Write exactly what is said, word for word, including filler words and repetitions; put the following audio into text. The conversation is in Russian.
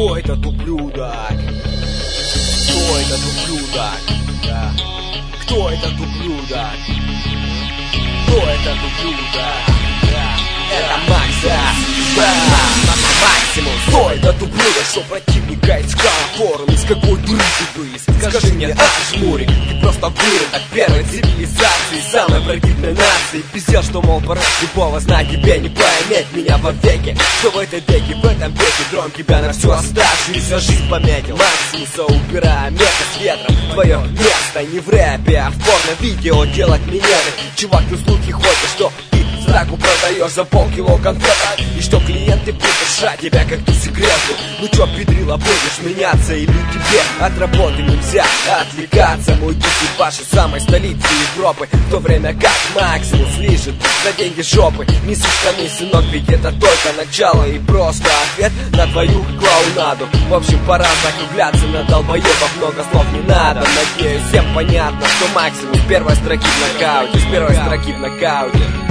Кто этот ублюдок? Кто этот ублюдок? Да. Кто этот ублюдок? Кто этот ублюдок? Да. Это Макс, да. Максимум. Кто этот ублюдок, что противника искал форум? Из какой дуры ты вылез? Скажи мне, а жмурик, ты просто вырод от первой цивилизации, самой противной нации. Пиздел, что, мол, порой любого знать тебе не поиметь меня вовеки. Что в этой деке, в этом веке дрон тебя на всю оставшуюся жизнь пометил. Максимуса убирая меха с ветром. Твое место не в рэпе, а в порно-видео делать минеты. Чувак, ты слухи ходишь, что ты сраку продаешь за полкило конфета, и что клиенты будут шать тебя как ту секрету. Ну чё, педрила, будешь меняться, или тебе от работы нельзя отвлекаться? Мой дух в вашей самой столице Европы, в то время как Максимус лежит за деньги жопы. Не сушками, сынок, ведь это только начало и просто ответ на твою клоунаду. В общем, пора закругляться, на долбоебов много слов не надо. Надеюсь, всем понятно, что Максимус с первой строки в нокауте, с первой строки в нокауте.